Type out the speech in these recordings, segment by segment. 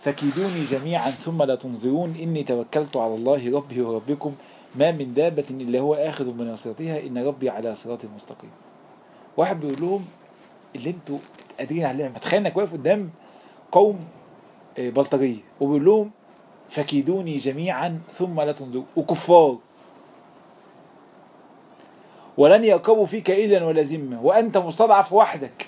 فكيدوني جميعا ثم لا تنظرون إني توكلت على الله ربي وربكم ما من دابة إلا هو آخذ بناصيتها إن ربي على صراط مستقيم. واحد بيقول لهم اللي انتوا قادرين عليها، تخيل انك واقف قدام قوم بلطجية وبيقول لهم فكيدوني جميعا ثم لا تنظرون، وكفار ولن يرقبوا فيك إلا ولا ذمة وأنت مستضعف وحدك.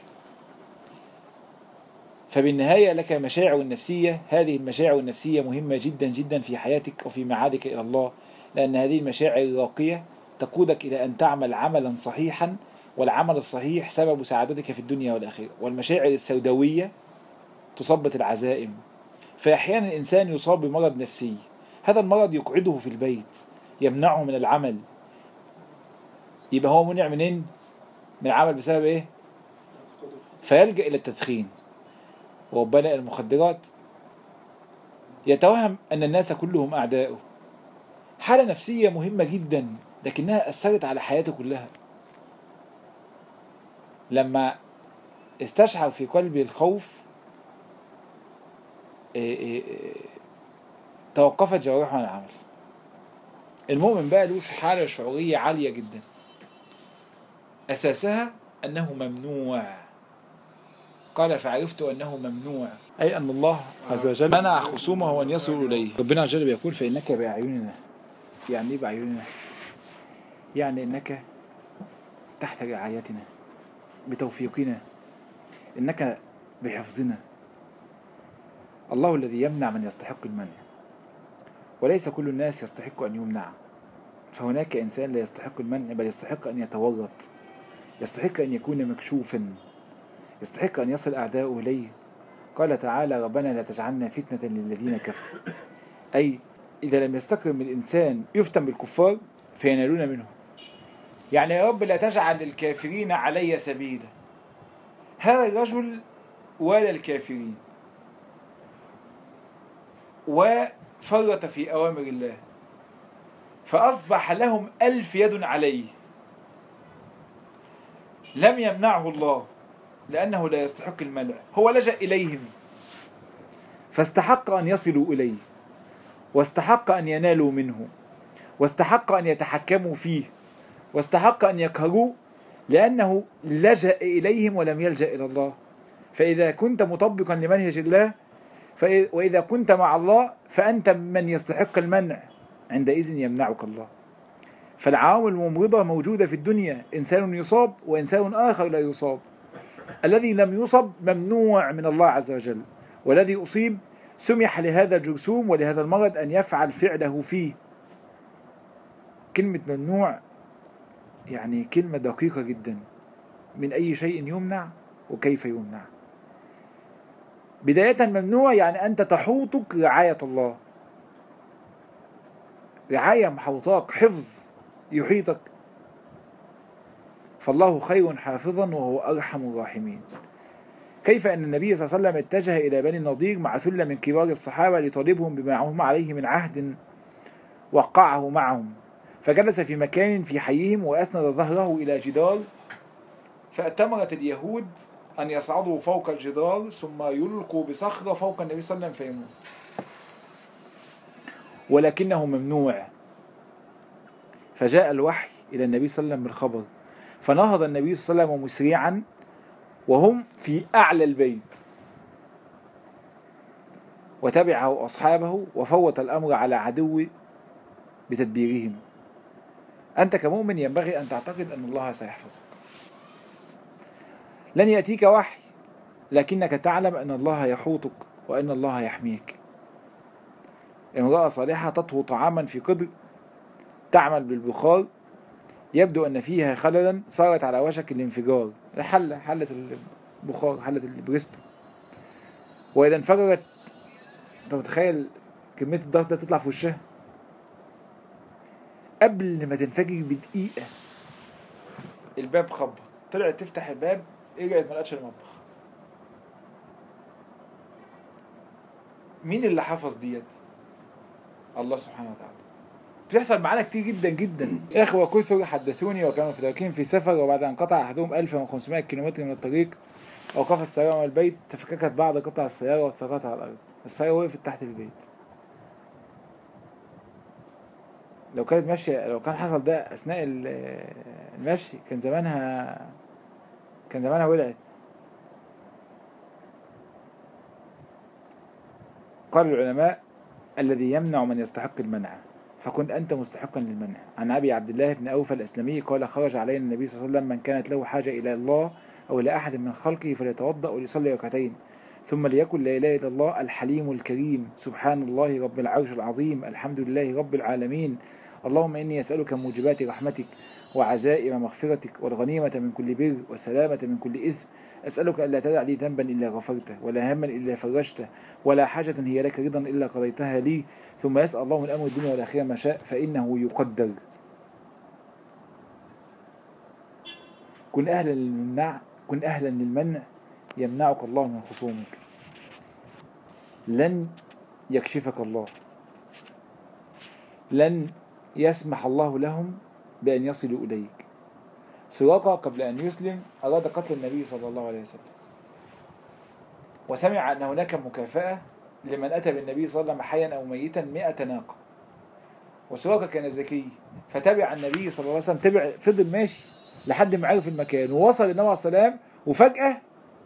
فبالنهاية لك مشاعر النفسية، هذه المشاعر النفسية مهمة جدا جدا في حياتك وفي معادك إلى الله، لأن هذه المشاعر الراقية تقودك إلى أن تعمل عملا صحيحا، والعمل الصحيح سبب سعادتك في الدنيا والآخرة. والمشاعر السوداوية تصبت العزائم، فأحيانا الإنسان يصاب بمرض نفسي، هذا المرض يقعده في البيت يمنعه من العمل. يبقى هو منع منين؟ من العمل بسبب إيه؟ فيلجأ إلى التدخين وربنا المخدرات، يتوهم أن الناس كلهم أعداؤه. حالة نفسية مهمة جدا لكنها أثرت على حياته كلها. لما استشعر في قلبي الخوف توقفت جوارحه عن العمل. المؤمن بقى له حالة شعورية عالية جدا أساسها أنه ممنوع. قال فعرفت أنه ممنوع، أي أن الله عز وجل منع خصومه وأن يصل إليه. ربنا عز وجل يقول فإنك بأعيننا. يعني إيه بأعيننا؟ يعني إنك تحت رعايتنا بتوفيقنا، إنك بحفظنا. الله الذي يمنع من يستحق المنع، وليس كل الناس يستحق أن يمنع. فهناك إنسان لا يستحق المنع بل يستحق أن يتورط، يستحق أن يكون مكشوفا، يستحق أن يصل أعداؤه إليه. قال تعالى ربنا لا تجعلنا فتنة للذين كفروا، أي إذا لم يستكرم الإنسان يفتن بالكفار فينالون منه. يعني يا رب لا تجعل الكافرين علي سبيلا. هذا الرجل والى الكافرين وفرط في أوامر الله، فأصبح لهم 1000 يد عليه. لم يمنعه الله لأنه لا يستحق المنع، هو لجأ إليهم فاستحق أن يصلوا إليه، واستحق أن ينالوا منه، واستحق أن يتحكموا فيه، واستحق أن يقهروه لأنه لجأ إليهم ولم يلجأ إلى الله. فإذا كنت مطبقا لمنهج الله وإذا كنت مع الله فأنت من يستحق المنع، عندئذ يمنعك الله. فالعوامل الممرضة موجودة في الدنيا، إنسان يصاب وإنسان آخر لا يصاب. الذي لم يصب ممنوع من الله عز وجل، والذي أصيب سمح لهذا الجرثوم ولهذا المرض أن يفعل فعله فيه. كلمة ممنوع يعني كلمة دقيقة جدا، من أي شيء يمنع وكيف يمنع. بداية ممنوع يعني أنت تحوطك رعاية الله، رعاية محوطاك، حفظ يحيطك. فالله خير حافظا وهو أرحم الراحمين. كيف أن النبي صلى الله عليه وسلم اتجه إلى بني النضير مع ثلة من كبار الصحابة ليطالبهم بما هم عليه من عهد وقعه معهم، فجلس في مكان في حيهم وأسند ظهره إلى جدار، فأتمرت اليهود أن يصعدوا فوق الجدار ثم يلقوا بصخرة فوق النبي صلى الله عليه وسلم فيموت، ولكنه ممنوع. فجاء الوحي إلى النبي صلى الله عليه وسلم بالخبر، فنهض النبي صلى الله عليه وسلم مسرعا وهم في أعلى البيت، وتبعه أصحابه وفوت الأمر على عدو بتدبيرهم. أنت كمؤمن ينبغي أن تعتقد أن الله سيحفظك. لن يأتيك وحي لكنك تعلم أن الله يحوطك وأن الله يحميك. امرأة صالحة تطهو طعاما في قدر، تعمل بالبخار، يبدو أن فيها خللا، صارت على وشك الانفجار. حلة البخار، حلة البريستو، وإذا انفجرت أنت متخيل كمية الضغط ده تطلع في وشها. قبل ما تنفجر بدقيقة الباب خبط، طلعت تفتح الباب رجعت ما لقتش المطبخ. مين اللي حفظ ديت؟ الله سبحانه وتعالى. بيحصل معانا كتير جدا جدا. إخوة كثر حدثوني وكانوا في سفر، وبعد أن قطع أحدهم 1500 كيلومتر من الطريق أوقف السيارة من البيت، تفككت بعض قطع السيارة وتساقطت على الأرض. السيارة وقفت تحت البيت. لو كانت ماشية، لو كان حصل ده أثناء المشي كان زمانها ولعت. قال العلماء: الذي يمنع من يستحق المنع، فكن أنت مستحقا للمنع. عن أبي عبد الله بن أوفى الأسلمي قال: خرج علينا النبي صلى الله عليه وسلم: من كانت له حاجة إلى الله أو إلى أحد من خلقه فليتوضأ وليصلي ركعتين، ثم ليقل: لا إله إلا الله الحليم الكريم، سبحان الله رب العرش العظيم، الحمد لله رب العالمين، اللهم إني أسألك موجبات رحمتك وعزائم مغفرتك والغنيمة من كل بر والسلامة من كل إثم، أسألك ألا تدع لي ذنبا إلا غفرته ولا هما إلا فرجته ولا حاجة هي لك رضا إلا قضيتها لي. ثم يسأل الله من أمر الدنيا والآخرة ما شاء فإنه يقدر. كن أهلا للمنع يمنعك الله من خصومك. لن يكشفك الله، لن يسمح الله لهم بأن يصلوا إليك. سراقة قبل أن يسلم أراد قتل النبي صلى الله عليه وسلم، وسمع أن هناك مكافأة لمن أتى بالنبي صلى الله عليه وسلم حيا أو ميتا 100 ناقة. وسراقة كان ذكي فتبع النبي صلى الله عليه وسلم، فضل ماشي لحد ما عرف المكان ووصل النبي عليه الصلاة والسلام، وفجأة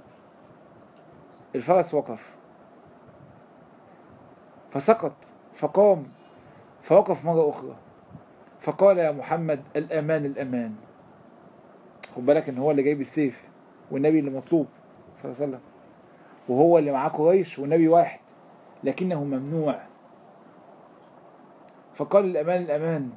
الفرس وقف فسقط فقام فوقف مرة أخرى فقال: يا محمد الأمان الأمان. خد بالك إن هو اللي جايب السيف والنبي اللي مطلوب صلى الله عليه وسلم، وهو اللي معاه قريش والنبي واحد، لكنه ممنوع. فقال: الأمان الأمان.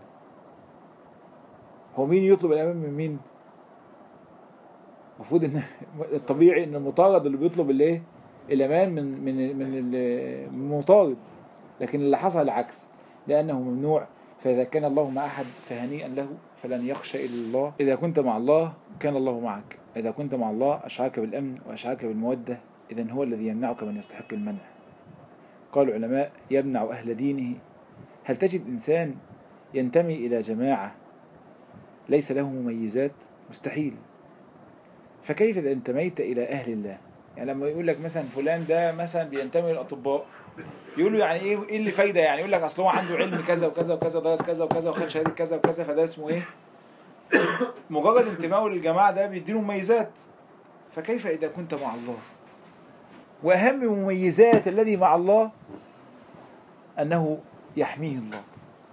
هو مين يطلب الأمان من مين؟ المفروض إن الطبيعي إن المطارد اللي بيطلب الإيه؟ الأمان من المطارد، لكن اللي حصل العكس، لأنه ممنوع. فإذا كان الله مع أحد فهنيئا له، فلن يخشى إلا الله. إذا كنت مع الله كان الله معك، إذا كنت مع الله أشعرك بالأمن وأشعرك بالمودة، إذن هو الذي يمنعك من يستحق المنع. قال العلماء: يمنع أهل دينه. هل تجد إنسان ينتمي إلى جماعة ليس له مميزات؟ مستحيل. فكيف إذا انتميت إلى أهل الله؟ يعني لما يقول لك مثلا فلان ده مثلا بينتمي للأطباء، يقولوا يعني ايه اللي فايده؟ يعني يقول لك اصل هو عنده علم كذا وكذا وكذا، درس كذا وكذا، وخد شهاده كذا وكذا، فده اسمه ايه؟ مجرد انتمائه للجماعه ده بيديله مميزات. فكيف اذا كنت مع الله؟ واهم مميزات الذي مع الله انه يحميه الله.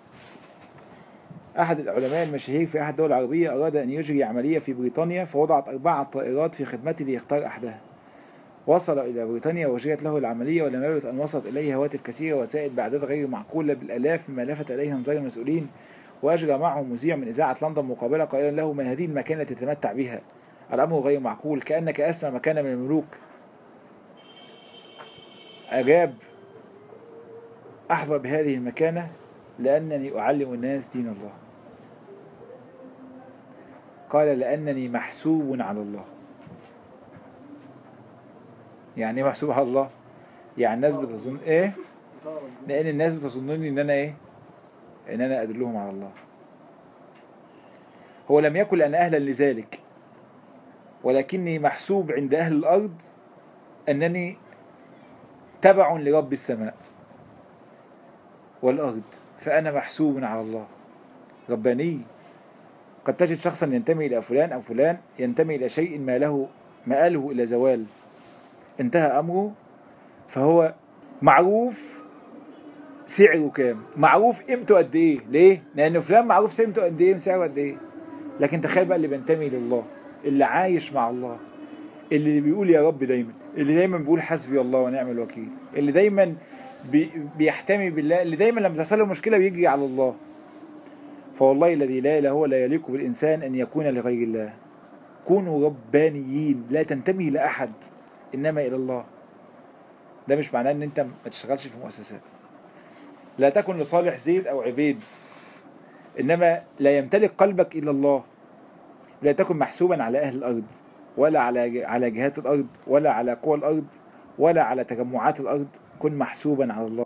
احد العلماء المشاهير في احد الدول العربيه اراد ان يجري عمليه في بريطانيا، فوضعت 4 طائرات في خدمته ليختار احدها. وصل إلى بريطانيا وجريت له العملية، ولم يلبث أن وصلت إليه هواتف كثيرة ووسائل بأعداد غير معقولة بالآلاف، مما لفت إليه أنظار المسؤولين. وأجرى معه مذيع من إذاعة لندن مقابلة قائلا له: ما هذه المكانة التي تتمتع بها؟ الأمر غير معقول، كأنك أسمى مكانة من الملوك. أجاب: أحظى بهذه المكانة لأنني أعلم الناس دين الله. قال: لأنني محسوب على الله. يعني ايه محسوب على الله؟ يعني الناس بتظن ايه؟ لان الناس بتظنني ان انا ايه؟ ان انا ادلهم على الله. هو لم يكن انا اهلا لذلك، ولكني محسوب عند اهل الارض انني تبع لرب السماء والارض، فانا محسوب على الله. رباني. قد تجد شخصا ينتمي الى فلان او فلان ينتمي الى شيء ما له مآله الى زوال، انتهى امره، فهو معروف سعره كام، معروف قيمته قد ايه. ليه؟ لان فلان معروف قيمته قد ايه، سعره قد ايه. لكن تخيل بقى اللي بينتمي لله، اللي عايش مع الله، اللي بيقول يا رب دايما، اللي دايما بيقول حسبي الله ونعم الوكيل، اللي دايما بيحتمي بالله، اللي دايما لما تحصل له مشكله بيجري على الله. فوالله الذي لا اله هو لا يليق بالانسان ان يكون لغير الله. كونوا ربانيين، لا تنتمي لاحد انما الى الله. ده مش معناه ان انت ما تشتغلش في مؤسسات. لا تكن لصالح زيد او عبيد، انما لا يمتلك قلبك الا الله. لا تكن محسوبا على اهل الارض، ولا على جهات الارض، ولا على قوى الارض، ولا على تجمعات الارض. كن محسوبا على الله.